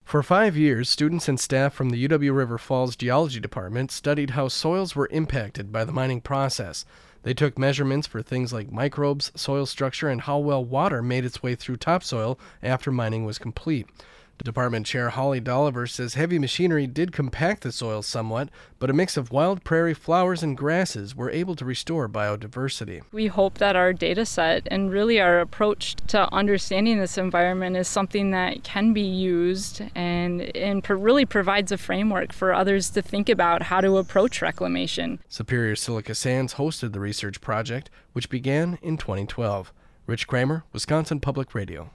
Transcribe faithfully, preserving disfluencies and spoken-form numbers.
For five years, students and staff from the U W River Falls Geology Department studied how soils were impacted by the mining process. They took measurements for things like microbes, soil structure, and how well water made its way through topsoil after mining was complete. Department Chair Holly Dolliver says heavy machinery did compact the soil somewhat, but a mix of wild prairie flowers and grasses were able to restore biodiversity. We hope that our data set and really our approach to understanding this environment is something that can be used and, and really provides a framework for others to think about how to approach reclamation. Superior Silica Sands hosted the research project, which began in twenty twelve. Rich Kramer, Wisconsin Public Radio.